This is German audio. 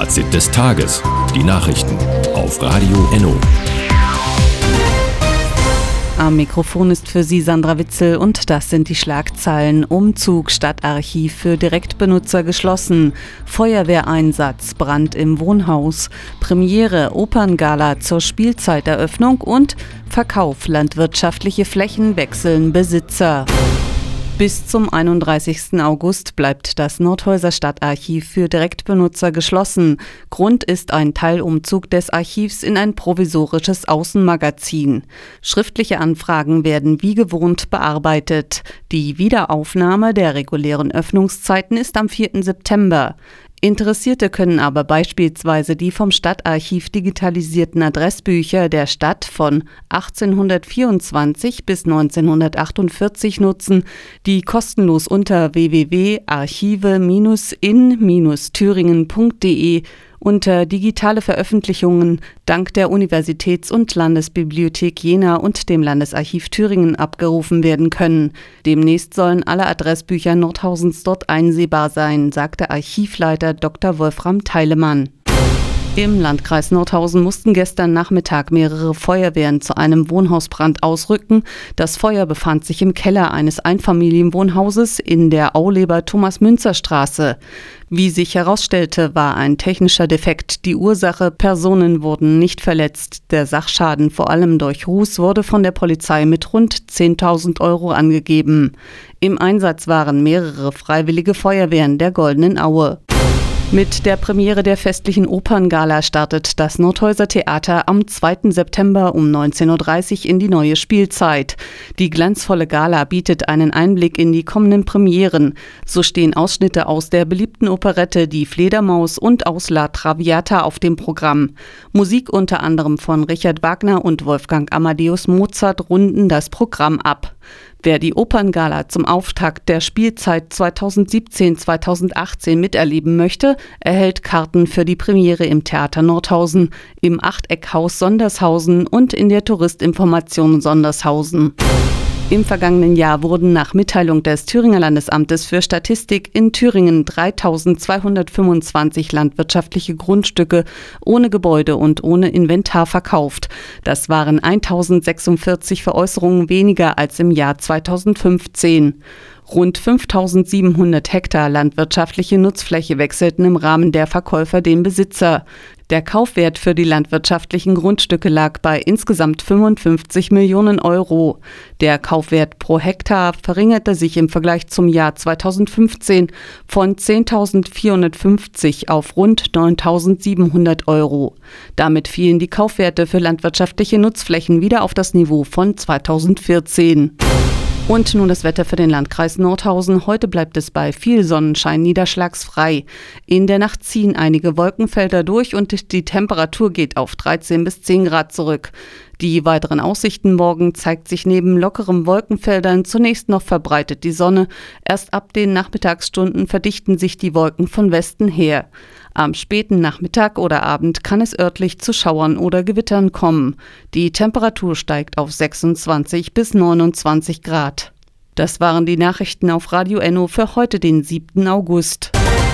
Fazit des Tages. Die Nachrichten auf Radio Enno. Am Mikrofon ist für Sie Sandra Witzel und das sind die Schlagzeilen. Umzug Stadtarchiv für Direktbenutzer geschlossen. Feuerwehreinsatz, Brand im Wohnhaus. Premiere Operngala zur Spielzeiteröffnung und Verkauf landwirtschaftliche Flächen wechseln Besitzer. Bis zum 31. August bleibt das Nordhäuser Stadtarchiv für Direktbenutzer geschlossen. Grund ist ein Teilumzug des Archivs in ein provisorisches Außenmagazin. Schriftliche Anfragen werden wie gewohnt bearbeitet. Die Wiederaufnahme der regulären Öffnungszeiten ist am 4. September. Interessierte können aber beispielsweise die vom Stadtarchiv digitalisierten Adressbücher der Stadt von 1824 bis 1948 nutzen, die kostenlos unter www.archive-in-thüringen.de unter digitale Veröffentlichungen dank der Universitäts- und Landesbibliothek Jena und dem Landesarchiv Thüringen abgerufen werden können. Demnächst sollen alle Adressbücher Nordhausens dort einsehbar sein, sagte Archivleiter Dr. Wolfram Theilemann. Im Landkreis Nordhausen mussten gestern Nachmittag mehrere Feuerwehren zu einem Wohnhausbrand ausrücken. Das Feuer befand sich im Keller eines Einfamilienwohnhauses in der Auleber-Thomas-Münzer-Straße. Wie sich herausstellte, war ein technischer Defekt die Ursache. Personen wurden nicht verletzt. Der Sachschaden, vor allem durch Ruß, wurde von der Polizei mit rund 10.000 € angegeben. Im Einsatz waren mehrere freiwillige Feuerwehren der Goldenen Aue. Mit der Premiere der festlichen Operngala startet das Nordhäuser Theater am 2. September um 19.30 Uhr in die neue Spielzeit. Die glanzvolle Gala bietet einen Einblick in die kommenden Premieren. So stehen Ausschnitte aus der beliebten Operette Die Fledermaus und aus La Traviata auf dem Programm. Musik unter anderem von Richard Wagner und Wolfgang Amadeus Mozart runden das Programm ab. Wer die Operngala zum Auftakt der Spielzeit 2017-2018 miterleben möchte, erhält Karten für die Premiere im Theater Nordhausen, im Achteckhaus Sondershausen und in der Touristinformation Sondershausen. Im vergangenen Jahr wurden nach Mitteilung des Thüringer Landesamtes für Statistik in Thüringen 3.225 landwirtschaftliche Grundstücke ohne Gebäude und ohne Inventar verkauft. Das waren 1.046 Veräußerungen weniger als im Jahr 2015. Rund 5.700 Hektar landwirtschaftliche Nutzfläche wechselten im Rahmen der Verkäufer den Besitzer. Der Kaufwert für die landwirtschaftlichen Grundstücke lag bei insgesamt 55 Millionen €. Der Kaufwert pro Hektar verringerte sich im Vergleich zum Jahr 2015 von 10.450 auf rund 9.700 €. Damit fielen die Kaufwerte für landwirtschaftliche Nutzflächen wieder auf das Niveau von 2014. Und nun das Wetter für den Landkreis Nordhausen. Heute bleibt es bei viel Sonnenschein niederschlagsfrei. In der Nacht ziehen einige Wolkenfelder durch und die Temperatur geht auf 13 bis 10 Grad zurück. Die weiteren Aussichten morgen zeigt sich neben lockeren Wolkenfeldern zunächst noch verbreitet die Sonne. Erst ab den Nachmittagsstunden verdichten sich die Wolken von Westen her. Am späten Nachmittag oder Abend kann es örtlich zu Schauern oder Gewittern kommen. Die Temperatur steigt auf 26 bis 29 Grad. Das waren die Nachrichten auf Radio Enno für heute, den 7. August.